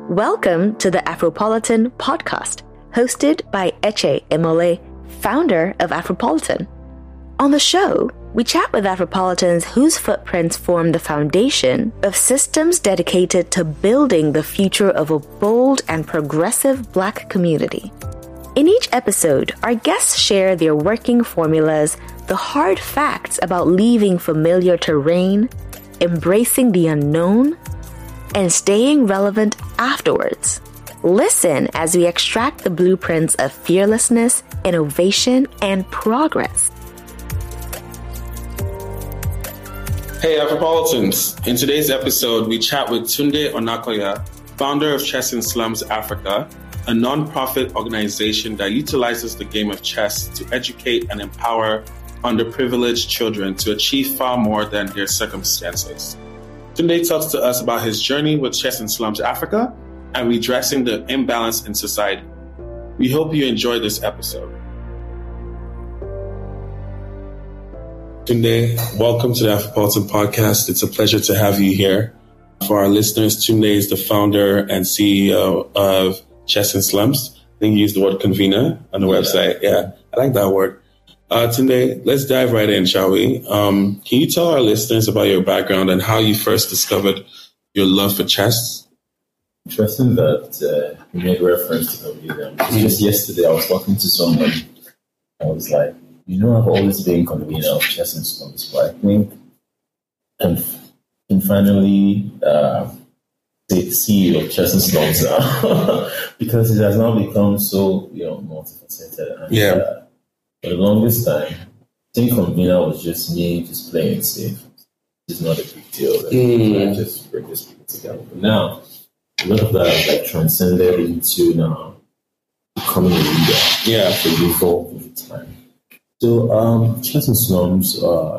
Welcome to the Afropolitan podcast, hosted by Eche Emole, founder of Afropolitan. On the show, we chat with Afropolitans whose footprints form the foundation of systems dedicated to building the future of a bold and progressive Black community. In each episode, our guests share their working formulas, the hard facts about leaving familiar terrain, embracing the unknown, and staying relevant afterwards. Listen as we extract the blueprints of fearlessness, innovation, and progress. Hey Afropolitans! In today's episode, we chat with Tunde Onakoya, founder of Chess in Slums Africa, a non-profit organization that utilizes the game of chess to educate and empower underprivileged children to achieve far more than their circumstances. Tunde talks to us about his journey with Chess in Slums Africa and redressing the imbalance in society. We hope you enjoy this episode. Tunde, welcome to the Afropolitan podcast. It's a pleasure to have you here. For our listeners, Tunde is the founder and CEO of Chess in Slums. I think you used the word convener on the website. Yeah, I like that word. Tunde, let's dive right in, shall we? Can you tell our listeners about your background and how you first discovered your love for chess? Interesting that you made reference to convener. Just yesterday, I was talking to someone. I was like, I've always been convener of Chess in Slums, but I think and finally the CEO of Chess in Slums now because it has now become so multifaceted. And, for the longest time, I think convener was just me just playing it safe. It's not a big deal. I just bring this people together. But now, a lot of that has transcended into now becoming a leader. Yeah, so you evolve with time. So, Chess in Slums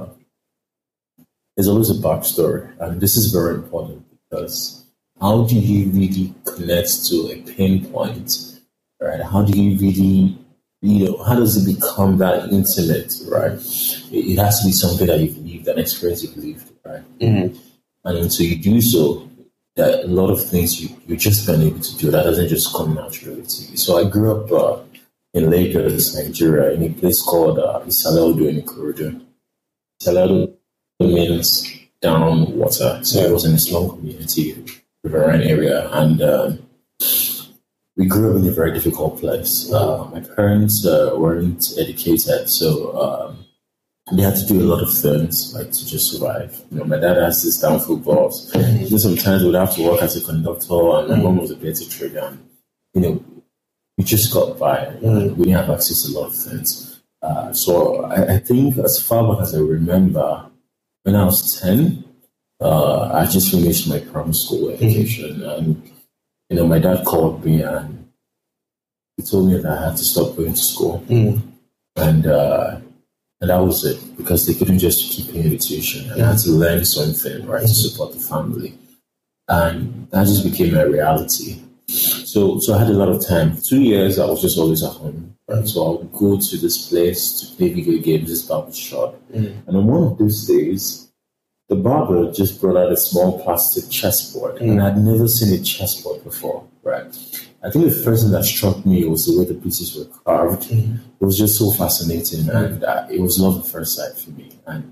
is always a backstory, and this is very important because how do you really connect to a pain point, right? How do you really how does it become that intimate, right? It has to be something that you've lived, an experience you've lived, right? Mm-hmm. And until you do so, that a lot of things you're just been able to do. That doesn't just come naturally to you. So I grew up in Lagos, Nigeria, in a place called Isaleodo in Ikorodu. Isaleodo means down water. So it was in a slum community, riverine area, and we grew up in a very difficult place. My parents weren't educated, so they had to do a lot of things like to just survive. My dad has this downfield boss. Sometimes we'd have to work as a conductor, and my mom was a theatre trader. And we just got by. We didn't have access to a lot of things. So I think as far back as I remember, when I was 10, I just finished my primary school education, and my dad called me and he told me that I had to stop going to school. And that was it, because they couldn't just keep paying the tuition. And I had to learn something, right, to support the family. And that just became my reality. So I had a lot of time. For 2 years, I was just always at home. Right? So I would go to this place to play video games, this barber shop. And on one of those days, the barber just brought out a small plastic chessboard, and I'd never seen a chessboard before, right? I think the first thing that struck me was the way the pieces were carved. It was just so fascinating, and it was love at first sight for me. And,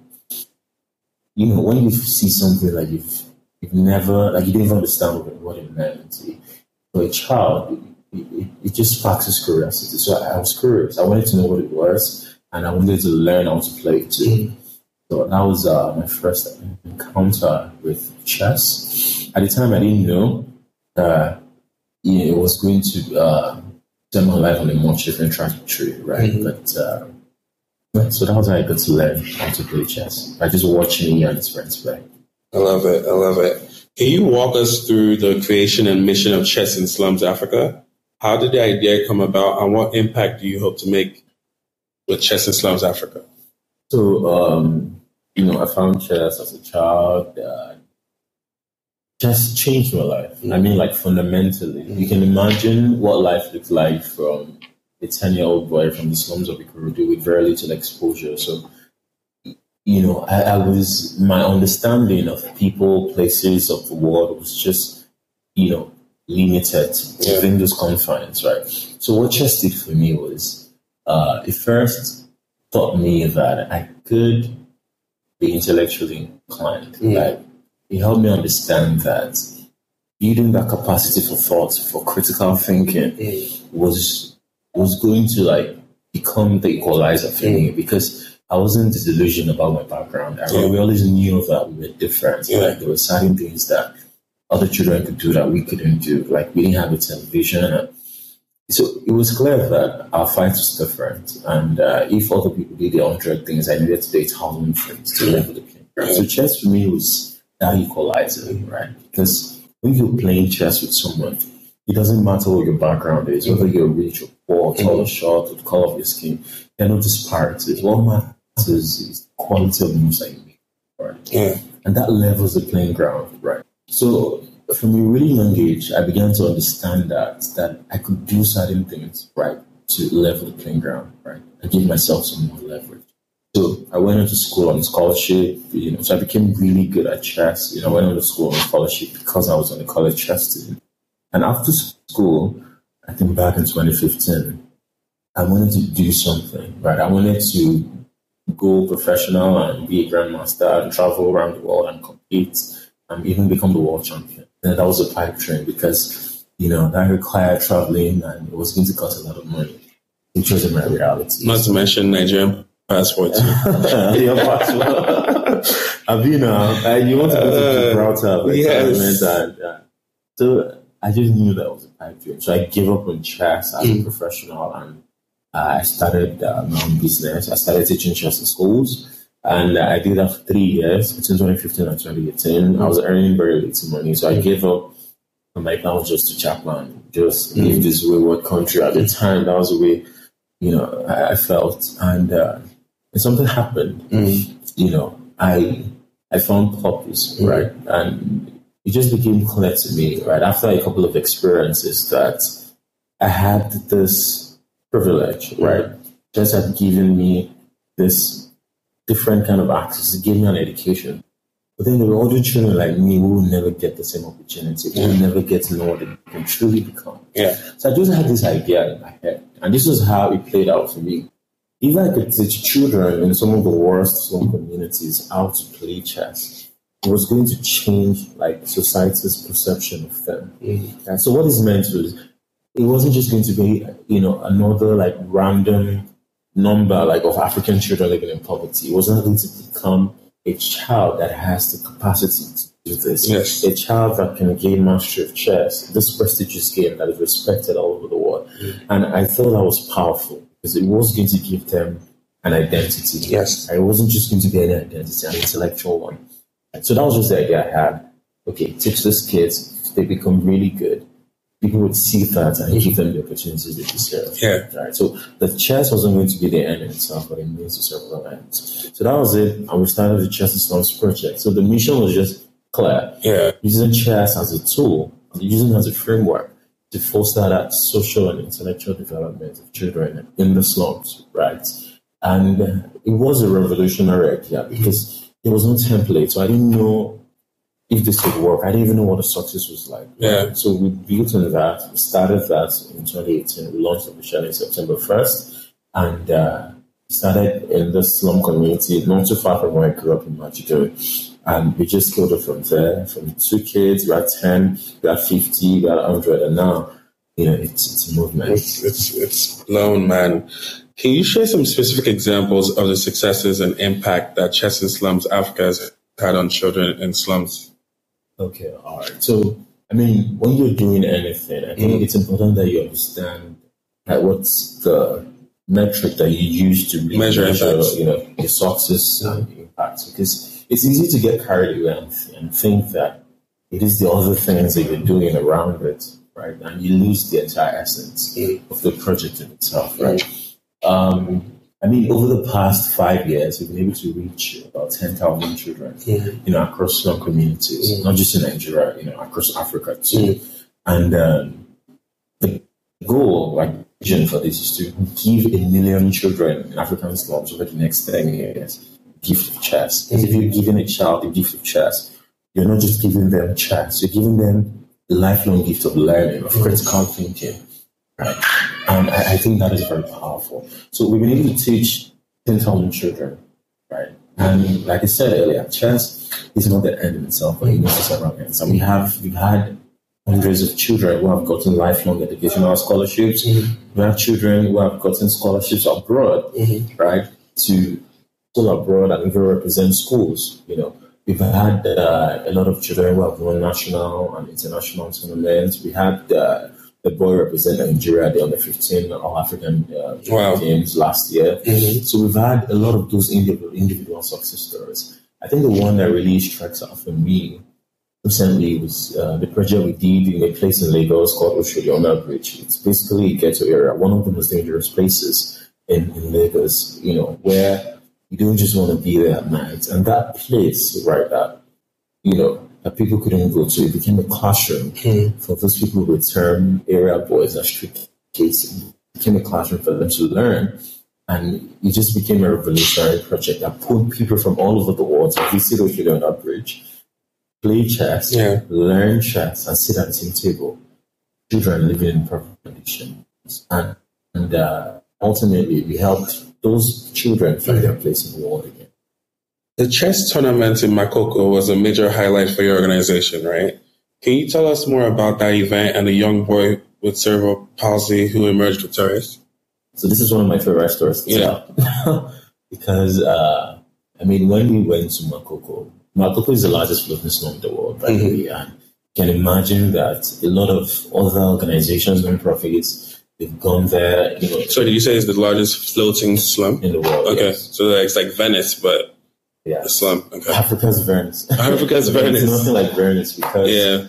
when you see something like you've never, like you didn't even understand what it meant, for a child, it just sparks his curiosity. So I was curious. I wanted to know what it was, and I wanted to learn how to play it too. So that was my first encounter with chess. At the time, I didn't know it was going to turn my life on a much different trajectory, right? But so that was how I got to learn how to play chess by just watching me and his friends play. I love it. Can you walk us through the creation and mission of Chess in Slums Africa? How did the idea come about, and what impact do you hope to make with Chess in Slums Africa? So, I found chess as a child. Chess changed my life. I mean, like fundamentally. You can imagine what life looked like from a 10-year-old boy from the slums of Ikorodu with very little exposure. So, I was, my understanding of people, places of the world was just, limited within those confines, right? So what chess did for me was, it first taught me that I could be intellectually inclined, right? It helped me understand that building that capacity for thought, for critical thinking, was going to like become the equalizer for me, because I wasn't disillusioned about my background. We always knew that we were different. Like there were certain things that other children could do that we couldn't do. Like we didn't have a television. So it was clear that our fight was different. And if other people did 100 things, I needed to do 1,000 things to level the playing ground. So chess for me was that equalizer, right? Because when you're playing chess with someone, it doesn't matter what your background is, whether you're rich or poor, tall or short, or the color of your skin. There are no disparities. What matters is the quality of the moves that you make, right? And that levels the playing ground, right? So from a really young age, I began to understand that I could do certain things, right, to level the playing ground, right, and give myself some more leverage. So I went into school on scholarship, so I became really good at chess. I went into school on scholarship because I was on the college chess team. And after school, I think back in 2015, I wanted to do something, right? I wanted to go professional and be a grandmaster and travel around the world and compete and even become the world champion. And that was a pipe dream because, that required traveling and it was going to cost a lot of money, which wasn't my reality. Not to mention Nigerian passport. Your passport. You want to go to Gibraltar. Yes. So I just knew that was a pipe dream. So I gave up on chess as a professional and I started my own business. I started teaching chess in schools. And I did that for 3 years, between 2015 and 2018. I was earning very little money, so I gave up. I'm like, that was just to Chapman, just leave this wayward country. At the time, that was the way, I felt. And something happened. I found purpose, right? And it just became clear to me, right, after a couple of experiences that I had this privilege, right? Just had given me this different kind of access. It gave me an education. But then there were other children like me who will never get the same opportunity, who will never get to know what they can truly become. So I just had this idea in my head. And this was how it played out for me. If I could teach children in some of the worst slum communities how to play chess, it was going to change like society's perception of them. And so what this meant was, it wasn't just going to be, another like random number like of African children living in poverty. It was not going to become a child that has the capacity to do this. Yes. A child that can gain mastery of chess, this prestigious game that is respected all over the world. And I thought that was powerful because it was going to give them an identity. Yes. It wasn't just going to be any identity, an intellectual one. So that was just the idea I had. Okay, teach these kids, they become really good. People would see that and give them the opportunities they deserve. Right. So the chess wasn't going to be the end in itself, but it means to serve the ends. So that was it. And we started the Chess in Slums project. So the mission was just clear. Using chess as a tool, using it as a framework to foster that social and intellectual development of children in the slums. Right. And it was a revolutionary idea because there was no template. So I didn't know if this could work. I didn't even know what the success was like. So we built on that. We started that in 2018. We launched officially in September 1st. And started in the slum community, not too far from where I grew up in Majidore. And we just scaled it from there. From 2 kids, we had 10, we had 50, we had 100. And now, it's a movement. It's blown, man. Can you share some specific examples of the successes and impact that Chess in Slums Africa has had on children in slums? Okay, all right. So, when you're doing anything, I think it's important that you understand what's the metric that you use to really measure your success and impact. Because it's easy to get carried away and think that it is the other things that you're doing around it, right? And you lose the entire essence of the project in itself, right? Over the past 5 years, we've been able to reach about 10,000 children, across slum communities, not just in Nigeria, across Africa too. And the goal, vision for this is to give 1 million children in African slums over the next 10 years a gift of chess. Because if you're giving a child a gift of chess, you're not just giving them chess, you're giving them the lifelong gift of learning, of critical thinking, right? And I think that is very powerful. So we've been able to teach 10,000 children, right? And like I said earlier, chess is not the end in itself, but it needs several ends. And we've had hundreds of children who have gotten lifelong educational scholarships. We have children who have gotten scholarships abroad, right? To school abroad and even represent schools. We've had a lot of children who have won national and international tournaments. We had the boy represent Nigeria at the under 15 All-African Games last year. So we've had a lot of those individual success stories. I think the one that really strikes out for me recently was the project we did in a place in Lagos called Oshodi Bridge. It's basically a ghetto area, one of the most dangerous places in Lagos, where you don't just want to be there at night. And that place, right, that people couldn't go to, it became a classroom for those people who term area boys and street kids. It became a classroom for them to learn. And it just became a revolutionary project that pulled people from all over the world to visit Oshodi Bridge, play chess, learn chess, and sit at the same table. Children living in perfect conditions. And ultimately, we helped those children find their place in the world again. The chess tournament in Makoko was a major highlight for your organization, right? Can you tell us more about that event and the young boy with cerebral palsy who emerged victorious? So this is one of my favorite stories to tell. Because, when we went to Makoko is the largest floating snow in the world, by the way, and you can imagine that a lot of other organizations, non-profits, they've gone there. So did you say it's the largest floating slum in the world? Okay, yes. So it's like Venice, but a slum. Okay. Africa's Venice. Africa's Venice. It's nothing like Venice because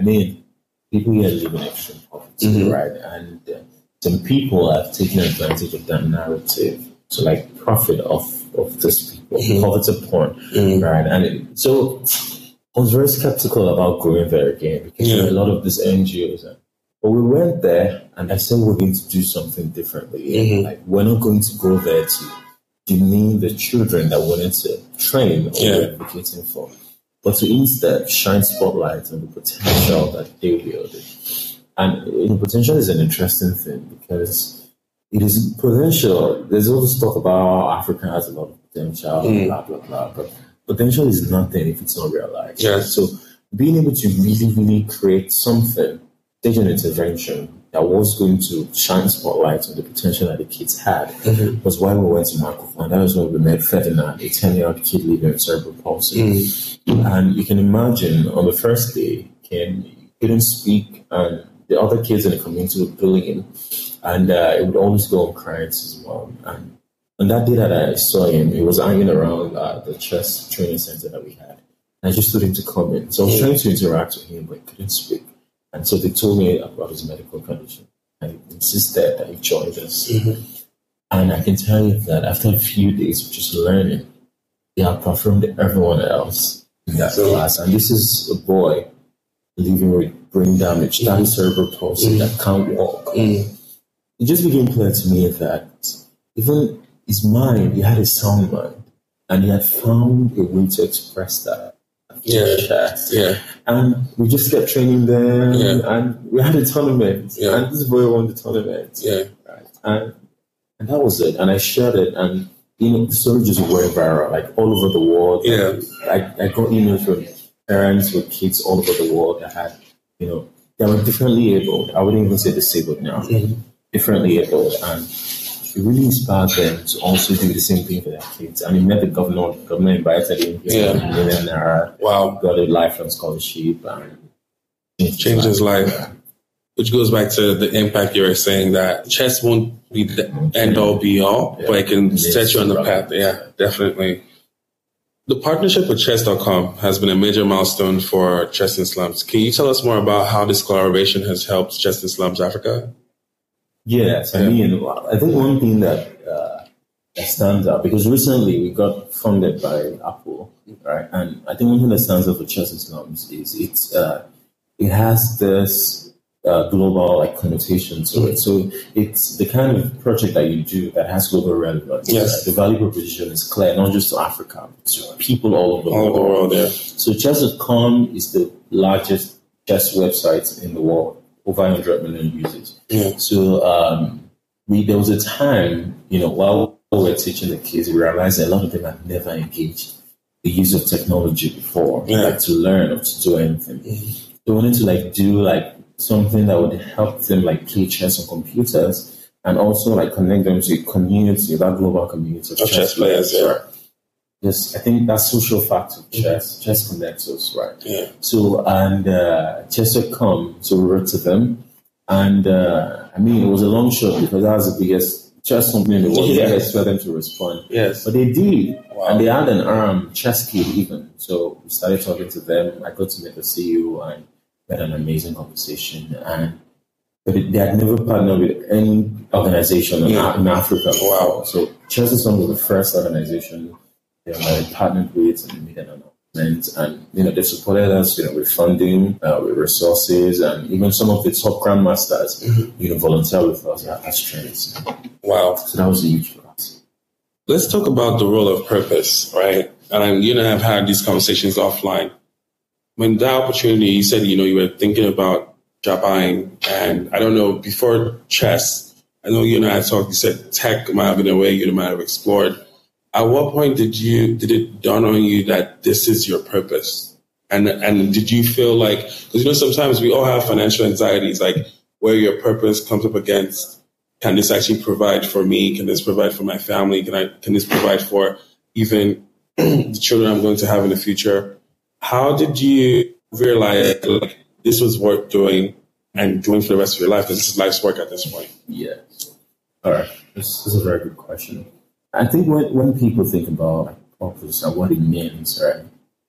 people here live in extreme poverty, right? And some people have taken advantage of that narrative to profit off of these people, poverty porn, right? And so I was very skeptical about going there again because there are a lot of these NGOs. But we went there, and I said we're going to do something differently. We're not going to go there to demean the children that wanted to train or we're advocating for, but to instead shine spotlight on the potential that they wielded. And potential is an interesting thing because it is potential. There's all this talk about how Africa has a lot of potential, blah, blah, blah. But potential is nothing if it's not realized. Yeah. So being able to really, really create something, stage an intervention that was going to shine spotlight on the potential that the kids had was why we went to Makoko. And that was when we met Ferdinand, a 10-year-old kid living with cerebral palsy. And you can imagine on the first day, he couldn't speak, and the other kids in the community would bully him. And he would always go and cry to his mom. And on that day that I saw him, he was hanging around the chess training center that we had. And I just told him to come in. So I was trying to interact with him, but he couldn't speak. And so they told me about his medical condition. I insisted that he joined us. And I can tell you that after a few days of just learning, he outperformed everyone else in that class. And this is a boy living with brain damage, that is cerebral palsy, that can't walk. It just became clear to me that even his mind, he had a sound mind, and he had found a way to express that. And we just kept training them, and we had a tournament, and this boy won the tournament. Right? And that was it. And I shared it, and the story just went viral, all over the world. I got emails from parents with kids all over the world that had, they were differently abled. I wouldn't even say disabled now, differently abled, and it really inspired them to also do the same thing for their kids. And he met the governor. The governor invited him. Wow. Got a lifelong scholarship and changed his life. Which goes back to the impact you were saying that chess won't be the end all be all, but it can set you on the path. Yeah, definitely. The partnership with Chess.com has been a major milestone for Chess in Slums. Can you tell us more about how this collaboration has helped Chess in Slums Africa? Yes, I think one thing that stands out, because recently we got funded by Apple, right? And I think one thing that stands out for Chess in Slums is it has this global connotation to it. So it's the kind of project that you do that has global relevance. Yes. The value proposition is clear, not just to Africa, but to people all over the world. Yeah. So Chess.com is the largest chess websites in the world, over 100 million users. Yeah. So there was a time, while we were teaching the kids, we realized that a lot of them had never engaged the use of technology before, like to learn or to do anything. They wanted to do something that would help them play chess on computers and also connect them to a community, that global community of chess players. Yeah. Right? Yes, I think that social factor of chess connects us, right? Yeah. So, and chess.com, so we wrote to them. And it was a long shot because that was the biggest chess company in the world. Yeah. I expect them to respond. Yes. But they did. Wow. And they had an arm, Chess Kid even. So we started talking to them. I got to meet the CEO and we had an amazing conversation. But they had never partnered with any organization in Africa. Wow. So Chess is one of the first organizations they partnered with and made an announcement. And, they supported us, with funding, with resources, and even some of the top grandmasters, volunteer with us as trainers. Wow. So that was huge for us. Let's talk about the role of purpose, right? And you and I have had these conversations offline. When that opportunity, you said, you were thinking about Japan, and I don't know, before chess, I know you and I talked, you said tech might have been a way you might have explored. At what point did it dawn on you that this is your purpose? And did you feel because sometimes we all have financial anxieties, where your purpose comes up against, can this actually provide for me? Can this provide for my family? Can this provide for even the children I'm going to have in the future? How did you realize this was worth doing and doing for the rest of your life? Because this is life's work at this point. Yeah. All right. This is a very good question. I think when people think about purpose and what it means, right?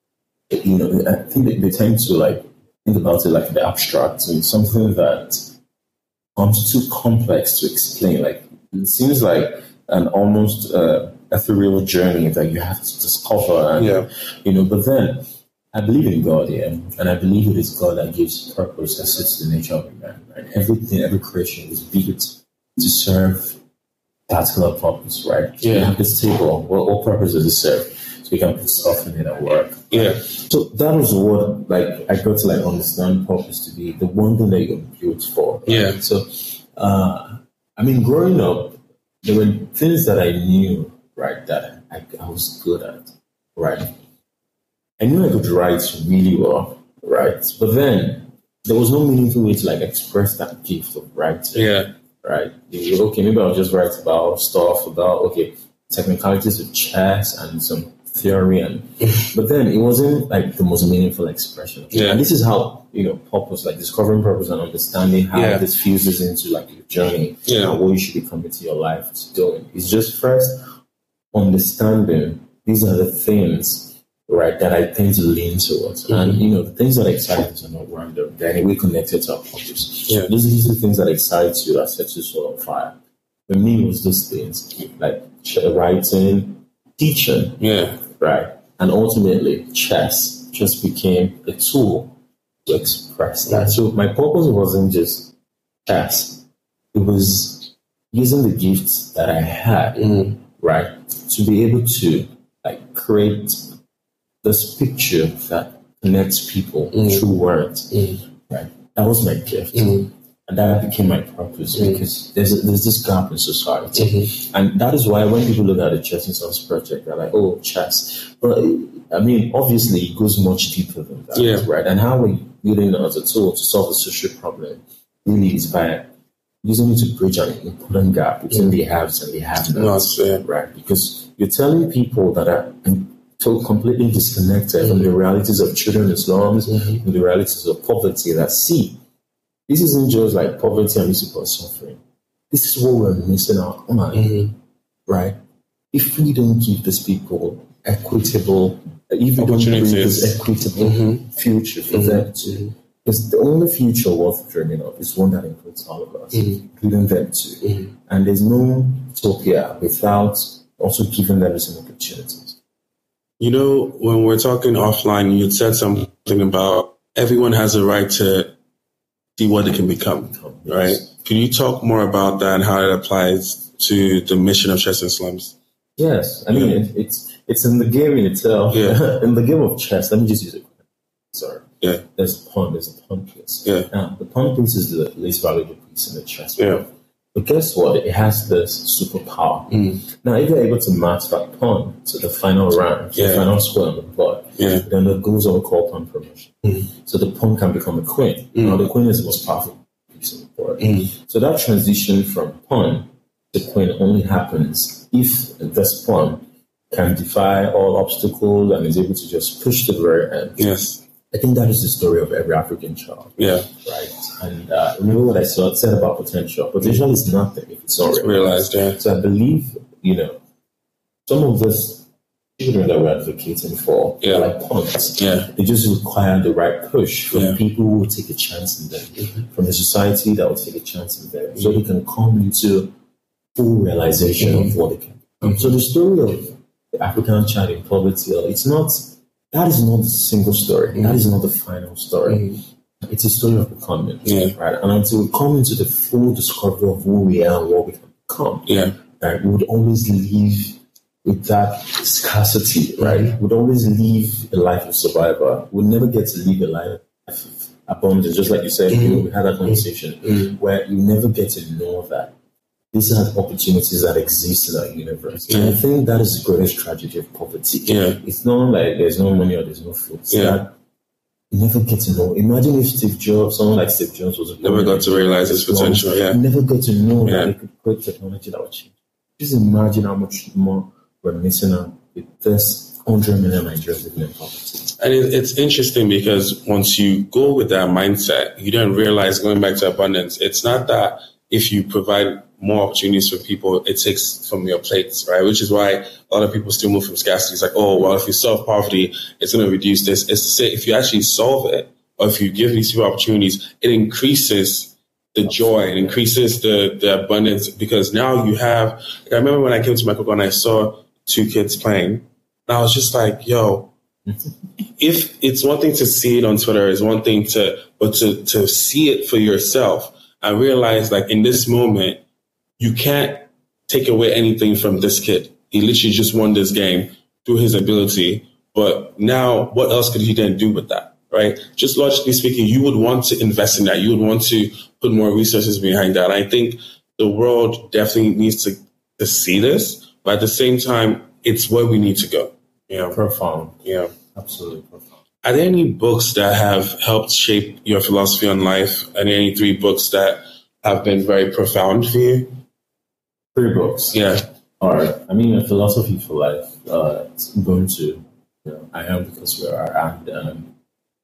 I think they tend to think about it the abstract, and something that comes too complex to explain. It seems like an almost ethereal journey that you have to discover, and but then I believe in God, and I believe it is God that gives purpose that suits the nature of man. Right? Every creation is built to serve particular purpose, right? Yeah. You have this table. What purpose does it serve? So you can put stuff in it and work. Yeah. So that was what I got to understand purpose to be the one thing that you're built for. Right? Yeah. So growing up, there were things that I knew, right, that I was good at, right? I knew I could write really well, right? But then there was no meaningful way to express that gift of writing. Yeah. Right. Okay, maybe I'll just write about technicalities of chess and some theory, but then it wasn't the most meaningful expression. Yeah. And this is how purpose, discovering purpose and understanding how this fuses into your journey and what you should be committing to your life to doing. It's just first understanding these are the things, right, that I tend to lean towards. And, the things that excite us are not random. They're anyway connected to our purpose. Yeah. These are the things that excite you, that set your soul on fire. For me, it was those things, writing, teaching, right? And ultimately, chess just became a tool to express that. So my purpose wasn't just chess. It was using the gifts that I had, right, to be able to, create this picture that connects people through words, right? That was my gift, and that became my purpose because there's this gap in society, and that is why when people look at the Chess in Slums project, they're like, "Oh, chess," but obviously it goes much deeper than that, right? And how we're using it as a tool to solve a social problem really is by using it to bridge an important gap between the haves and the have-nots, right? Because you're telling people that are so completely disconnected from the realities of children in slums, and the realities of poverty, that this isn't just poverty and people suffering. This is what we're missing out on, right? If we don't give these people equitable, if we don't bring this equitable future for them to, because the only future worth dreaming of is one that includes all of us, including them too. And there's no utopia without also giving them some opportunities. When we're talking offline, you said something about everyone has a right to see what they can become, right? Can you talk more about that and how it applies to the mission of Chess in Slums? Yes. It's in the game in itself. Yeah. In the game of chess, let me just use it. Sorry. Yeah. There's a pawn piece. Yeah. Now, the pawn piece is the least valuable piece in the chess. Yeah. But guess what? It has this superpower. Now, if you're able to match that pawn to the final rank, the final square on the board, then the goes on call pawn promotion. So the pawn can become a queen. Now, the queen is the most powerful piece of the board. So that transition from pawn to queen only happens if this pawn can defy all obstacles and is able to just push to the very end. Yes. I think that is the story of every African child. Yeah. Right. And remember what I said about potential. Potential is nothing if it's not realized. Yeah. So I believe, some of these children that we're advocating for, like pawns, they just require the right push from people who will take a chance in them, from the society that will take a chance in them, so they can come into full realization of what they can become. So the story of the African child in poverty, that is not the single story. That is not the final story. It's a story of becoming. Right? And until we come into the full discovery of who we are and what we can become, right, we would always live with that scarcity, right? We'd always live a life of survivor. We'd never get to live a life of abundance. Just like you said, we had that conversation where you never get to know that these are opportunities that exist in our universe. And I think that is the greatest tragedy of poverty. It's not like there's no money or there's no food. It's that you never get to know. Imagine if someone like Steve Jobs was never got to realize his potential. You never got to know that he could create technology that would change. Just imagine how much more we're missing out with this 100 million Nigerians living in poverty. And it's interesting because once you go with that mindset, you don't realize, going back to abundance, it's not that if you provide more opportunities for people, it takes from your plates, right? Which is why a lot of people still move from scarcity. It's like, oh, well, if you solve poverty, it's going to reduce this. It's to say, if you actually solve it, or if you give these people opportunities, it increases the joy, it increases the abundance, because now you have, I remember when I came to Michael and I saw 2 kids playing, and I was just like, yo, if it's one thing to see it on Twitter, it's one thing but to see it for yourself, I realized, like, in this moment, you can't take away anything from this kid. He literally just won this game through his ability. But now, what else could he then do with that, right? Just logically speaking, you would want to invest in that. You would want to put more resources behind that. I think the world definitely needs to see this. But at the same time, it's where we need to go. Profound. Yeah. Absolutely profound. Are there any books that have helped shape your philosophy on life? Are there any 3 books that have been very profound for you? 3 books. Yeah. All right. I mean, a philosophy for life. It's going to, I am because we are, and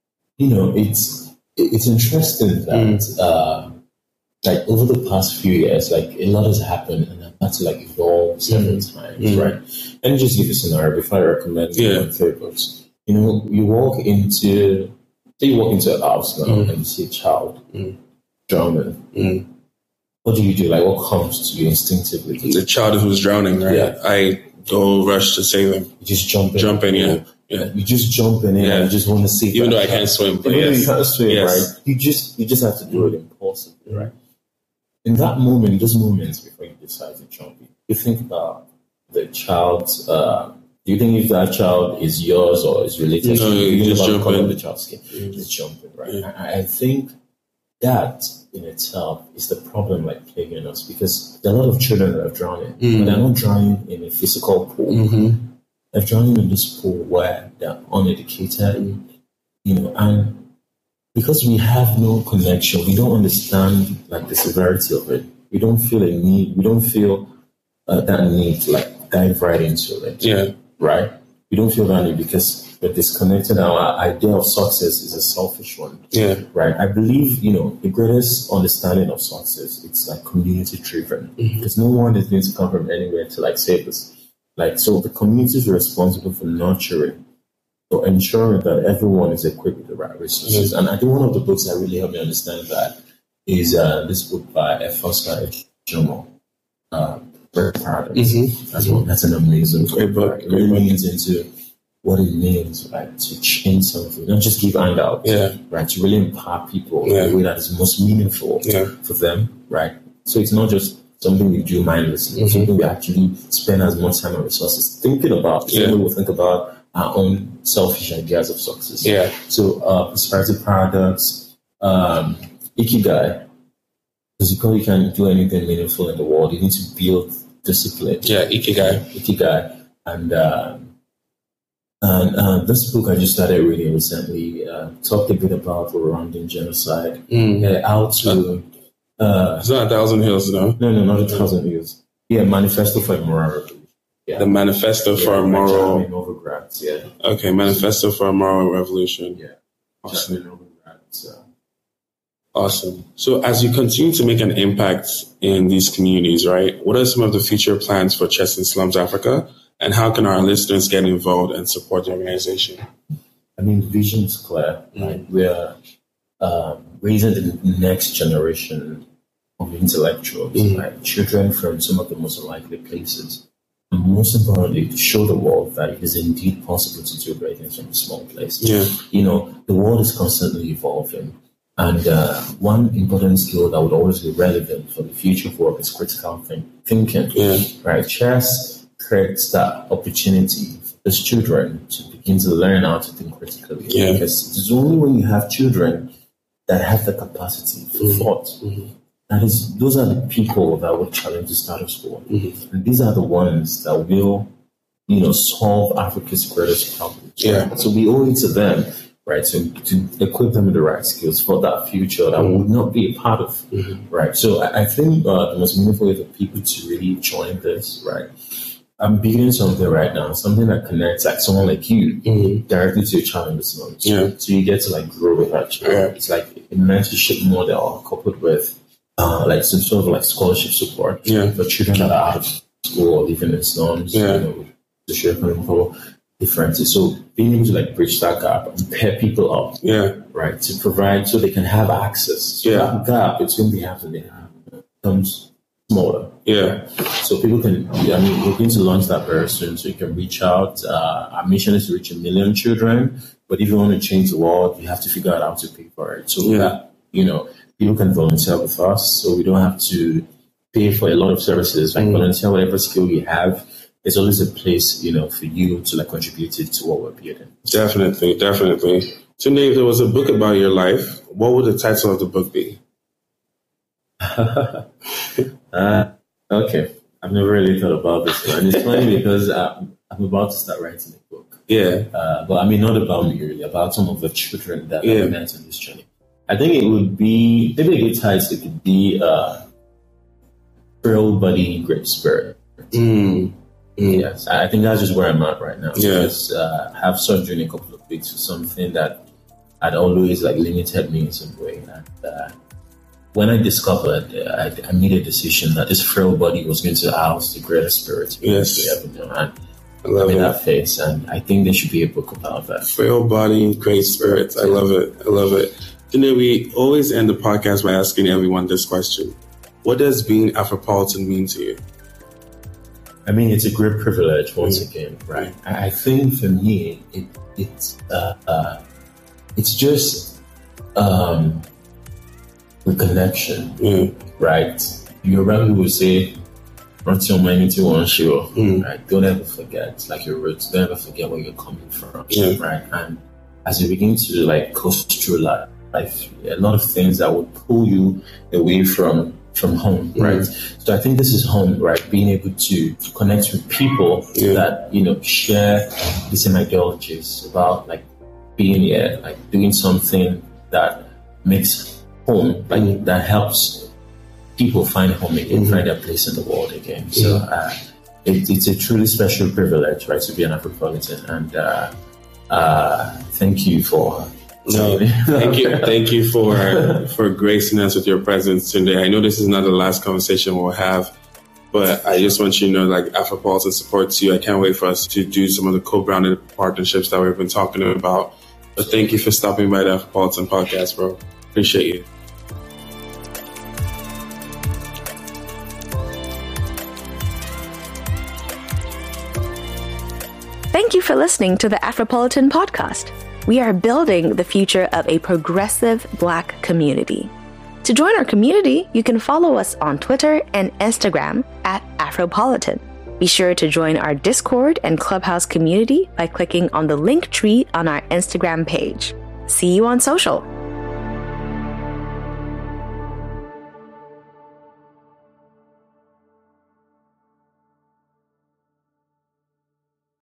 it's interesting that like over the past few years, like a lot has happened, and I've had to like evolve several times, right? Let me just give you a scenario before I recommend 3 books. You walk into a house now and you see a child drowning. What do you do? Like, what comes to you instinctively? The child who's drowning, right? Yeah. I go rush to save him. You just jump in. Yeah. You just jump in and you just want to save. Even though I can't swim, but you can't swim, right? You just have to do it impulsively, right? In that moment, those moments before you decide to jump in, you think about the child's. Do you think if that child is yours or is related to you? Just jump in. The child's skin. Just jump in, right? I think that in itself is the problem, like, plaguing us, because there are a lot of children that are drowning, but they're not drowning in a physical pool. They're drowning in this pool where they're uneducated, and because we have no connection, we don't understand like the severity of it. We don't feel a need. We don't feel that need to like dive right into it. Yeah. Right. We don't feel that need because we're disconnected. Our idea of success is a selfish one. Yeah. Right. I believe, the greatest understanding of success, it's like community driven, because no one is going to come from anywhere to like save us. Like, so the community is responsible for nurturing, for ensuring that everyone is equipped with the right resources. And I think one of the books that really helped me understand that is this book by Foster Jomo, Bird Paradox. That's an amazing book. It really leans into what it means, right, to change something, not just give handouts, right, to really empower people in a way that is most meaningful for them, right? So it's not just something we do mindlessly, something we actually spend as much time and resources thinking about. The same way we think about our own selfish ideas of success. Yeah. So prosperity paradox, ikigai, because you can't do anything meaningful in the world, you need to build discipline. Yeah, ikigai. And this book I just started reading recently talked a bit about Rwandan genocide. How to it's not 1,000 Hills, no? No, not 1,000 Hills. Yeah, Manifesto for a Moral Revolution. Yeah. The Manifesto for a Moral... Novogratz, yeah. Okay, Manifesto for a Moral Revolution. Yeah. Awesome. Awesome. So as you continue to make an impact in these communities, right, what are some of the future plans for Chess in Slums Africa? And how can our listeners get involved and support the organization? I mean, the vision is clear. Right? We're raising the next generation of intellectuals, right? Children from some of the most unlikely places. And most importantly, to show the world that it is indeed possible to do great things from a small place. Yeah. The world is constantly evolving. And one important skill that would always be relevant for the future of work is critical thinking. Yeah. Right? Chess creates that opportunity for those children to begin to learn how to think critically. Yeah. Because it's only when you have children that have the capacity for thought. Those are the people that will challenge the status quo. And these are the ones that will, solve Africa's greatest problems. Yeah. Right? So we owe it to them, right? So to equip them with the right skills for that future that would not be a part of, right? So I think the most meaningful way for people to really join this, right? I'm beginning something right now, something that connects like someone like you directly to your child in the slums. Yeah. So you get to grow with that child. Yeah. It's like a mentorship model coupled with some sort of scholarship support for children that are out of school or living in slums, with socio-economic differences. So being able to bridge that gap and pair people up, right, to provide so they can have access. So that gap between the have and the have becomes smaller. Yeah. So people can, we're going to launch that very soon, so you can reach out. Our mission is to reach 1 million children, but if you want to change the world, you have to figure out how to pay for it. So that, people can volunteer with us, so we don't have to pay for a lot of services. Volunteer whatever skill you have. There's always a place, for you to contribute it to what we're building. Definitely. Tunde, if there was a book about your life, what would the title of the book be? Okay. I've never really thought about this one. And it's funny because I'm about to start writing a book. Yeah. But not about me really, about some of the children that I met on this journey. I think it would be, maybe a good title could be Frail Body, Great Spirit. Yes. I think that's just where I'm at right now. Because I have surgery in a couple of weeks for something that had always limited me in some way. And when I discovered, I made a decision that this frail body was going to house the greater spirit. Yes. And I love that face, and I think there should be a book about that. Frail body, great spirit. I love it. Tunde, we always end the podcast by asking everyone this question. What does being Afropolitan mean to you? It's a great privilege once again, right? I think for me, it's just the connection, right? Your rabbi will say, "Run your mind into one sure." Right? Don't ever forget, your roots. Don't ever forget where you're coming from, right? And as you begin to coast through life, a lot of things that would pull you away from home, right? So I think this is home, right? Being able to connect with people that share the same ideologies about being here, doing something that makes home, that helps people find home again, find their place in the world again. So it's a truly special privilege, right, to be an Afropolitan, and thank you for. No, thank you for gracing us with your presence today. I know this is not the last conversation we'll have, but I just want you to know, Afropolitan supports you. I can't wait for us to do some of the co-branded partnerships that we've been talking about. But thank you for stopping by the Afropolitan podcast, bro. Appreciate you. Thank you for listening to the Afropolitan podcast. We are building the future of a progressive Black community. To join our community, you can follow us on Twitter and Instagram at Afropolitan. Be sure to join our Discord and Clubhouse community by clicking on the link tree on our Instagram page. See you on social.